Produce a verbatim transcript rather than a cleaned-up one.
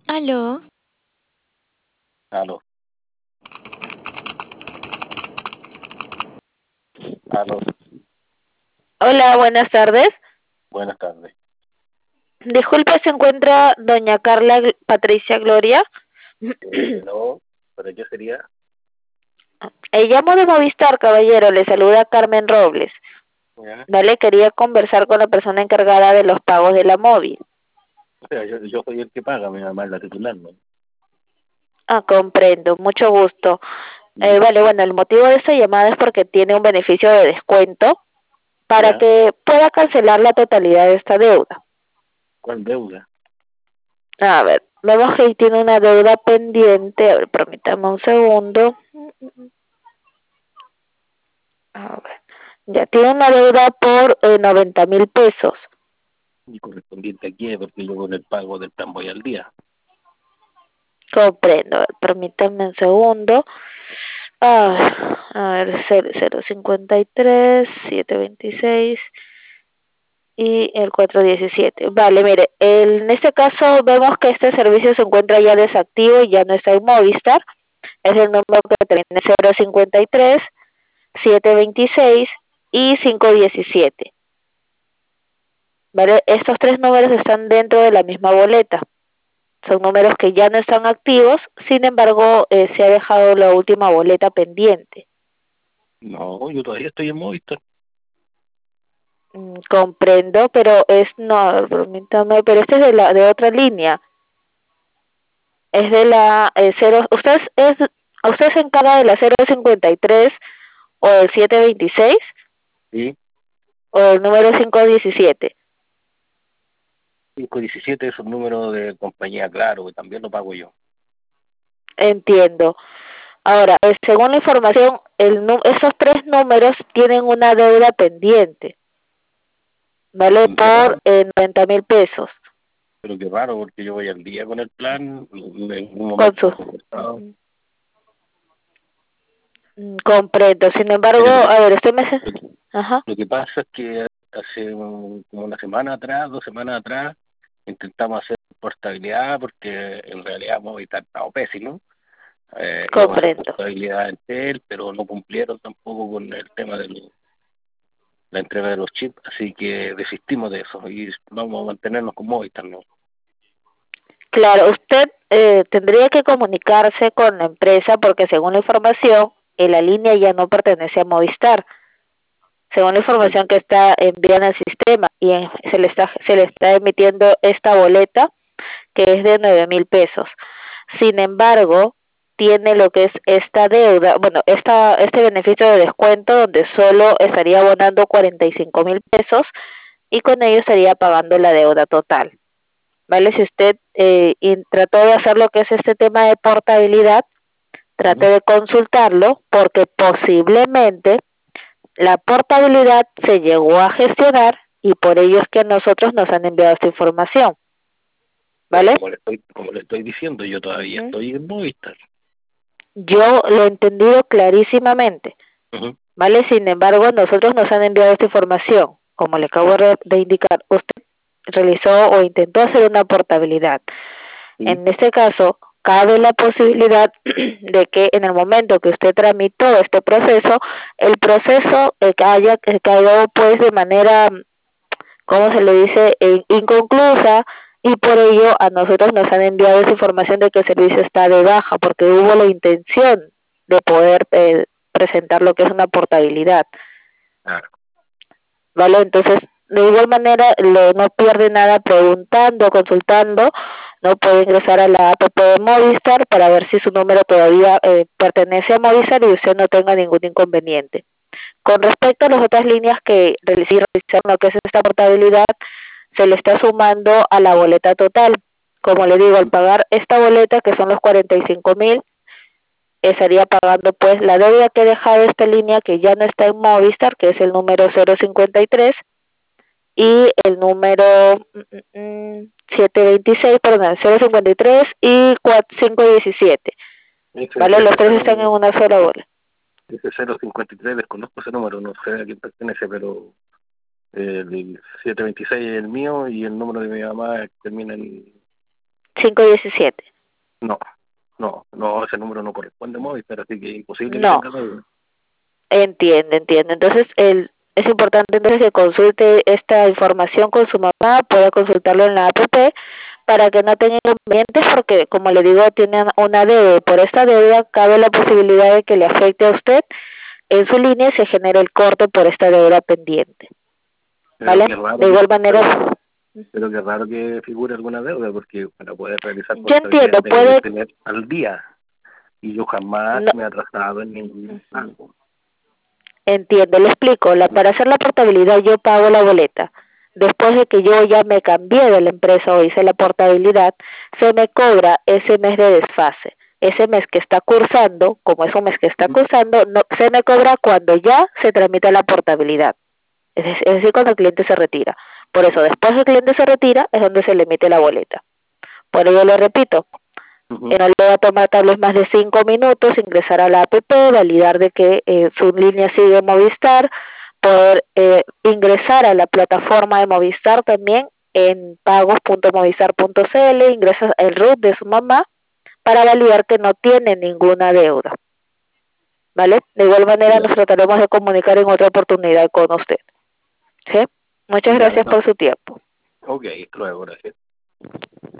Aló, Aló, aló, hola, buenas tardes. buenas tardes. Disculpe, ¿se encuentra doña Carla Gl- Patricia Gloria? Eh, no, ¿para qué sería? Eh, llamo de Movistar, caballero, le saluda Carmen Robles. Ya. Vale, quería conversar con la persona encargada de los pagos de la móvil. O sea, yo, yo soy el que paga, mi mamá es la titular, ¿no? Ah, comprendo, mucho gusto. Eh, Ya, vale, bueno, el motivo de esta llamada es porque tiene un beneficio de descuento para ya. que pueda cancelar la totalidad de esta deuda. ¿Cuál deuda? A ver, vemos que tiene una deuda pendiente. A ver, permítame un segundo. A ver. Ya tiene una deuda por eh, noventa mil pesos. ¿Y correspondiente a qué? Porque yo con el pago del plan voy al día. Comprendo. A ver, permítanme un segundo. Ah, a ver, cero cero cincuenta y tres, setecientos veintiséis y el cuatrocientos diecisiete. Vale, mire, el- en este caso vemos que este servicio se encuentra ya desactivo y ya no está en Movistar. Es el número que tiene cero cincuenta y tres, setecientos veintiséis y quinientos diecisiete. ¿Vale? Estos tres números están dentro de la misma boleta. Son números que ya no están activos, sin embargo, eh, se ha dejado la última boleta pendiente. No, yo todavía estoy en Movistar. Mm, comprendo, pero es, no, permítame, pero este es de la, de otra línea. Es de la eh, cero, usted es, usted se encarga de la cero cincuenta y tres o el setecientos veintiséis Sí, o el número quinientos diecisiete. quinientos diecisiete es un número de compañía, claro, que también lo pago yo. Entiendo. Ahora, eh, según la información, el, nu- esos tres números tienen una deuda pendiente, ¿vale? Qué Por raro, eh, noventa mil pesos. pero qué raro, porque yo voy al día con el plan. En un Con momento su... he conversado. Ujú. Mm, comprendo. Sin embargo, Mire, lo que, a ver, usted me... lo que, Ajá, lo que pasa es que hace un- como una semana atrás, dos semanas atrás, intentamos hacer portabilidad porque en realidad Movistar estaba pésimo. Eh, íbamos a hacer comprendo. portabilidad en Tel, pero no cumplieron tampoco con el tema de lo- la entrega de los chips, así que desistimos de eso y vamos a mantenernos con Movistar, ¿no? Claro, usted eh, tendría que comunicarse con la empresa porque según la información, eh, la línea ya no pertenece a Movistar. Según la Pero, información que está enviando al sistema y en- se le está se le está emitiendo esta boleta que es de nueve mil pesos. Sin embargo, tiene lo que es esta deuda, bueno, esta, este beneficio de descuento donde solo estaría abonando cuarenta y cinco mil pesos y con ello estaría pagando la deuda total. ¿Vale? Si usted eh, y trató de hacer lo que es este tema de portabilidad, trate ¿no? de consultarlo porque posiblemente la portabilidad se llegó a gestionar y por ello es que nosotros nos han enviado esta información. Pero ¿Vale? como le estoy, como le estoy diciendo, yo todavía Ujú. estoy en Movistar. Yo lo he entendido clarísimamente, Ujú. ¿vale? Sin embargo, nosotros nos han enviado esta información. Como le acabo de de indicar, usted realizó o intentó hacer una portabilidad. Sí, En este caso, cabe la posibilidad de que en el momento que usted tramitó este proceso, el proceso eh, que haya que quedado pues de manera, ¿cómo se le dice?, eh, inconclusa y por ello a nosotros nos han enviado esa información de que el servicio está de baja porque hubo la intención de poder eh, presentar lo que es una portabilidad. claro. ¿Vale? Entonces, de igual manera, lo, no pierde nada preguntando, consultando, no puede ingresar a la app de Movistar para ver si su número todavía eh, pertenece a Movistar y usted no tenga ningún inconveniente. Con respecto a las otras líneas que realizaron lo que es esta portabilidad, se le está sumando a la boleta total. Como le digo, al pagar esta boleta, que son los cuarenta y cinco mil, estaría pagando pues la deuda que ha dejado esta línea que ya no está en Movistar, que es el número cero cincuenta y tres y el número mm, mm, mm, setecientos veintiséis, perdón, cero cincuenta y tres y quinientos diecisiete. Ese, ¿Vale? Los ese, tres están en cero, una sola bola. ese cero cincuenta y tres desconozco ese número, no sé a quién pertenece, pero el setecientos veintiséis es el mío y el número de mi mamá termina en cinco diecisiete. No, no, no, ese número no corresponde a Movistar, así que imposible no. que tenga deuda. Entiende, entiende. Entonces, el, es importante entonces que consulte esta información con su mamá, pueda consultarlo en la app para que no tenga inconvenientes, porque como le digo, tiene una deuda. Por esta deuda cabe la posibilidad de que le afecte a usted en su línea y se genere el corte por esta deuda pendiente. ¿Vale? De igual manera... Pero, pero qué raro que figure alguna deuda, porque para poder realizar yo entiendo, debe puede tener al día, y yo jamás no. me he atrasado en ningún pago. Entiendo, le explico. La, para hacer la portabilidad yo pago la boleta. Después de que yo ya me cambié de la empresa o hice la portabilidad, se me cobra ese mes de desfase. Ese mes que está cursando, como es un mes que está cursando, no, se me cobra cuando ya se tramita la portabilidad. Es decir, es decir, cuando el cliente se retira. Por eso, después que el cliente se retira, es donde se le emite la boleta. Por ello le repito, Uh-huh. Eh, no le va a tomar tal vez más de cinco minutos ingresar a la app, validar de que eh, su línea sigue Movistar, poder eh, ingresar a la plataforma de Movistar también en pagos punto movistar punto c l, ingresa el root de su mamá para validar que no tiene ninguna deuda. ¿Vale? De igual manera, nos trataremos de comunicar en otra oportunidad con usted. ¿Sí? Muchas gracias por su tiempo. Ok, luego, gracias.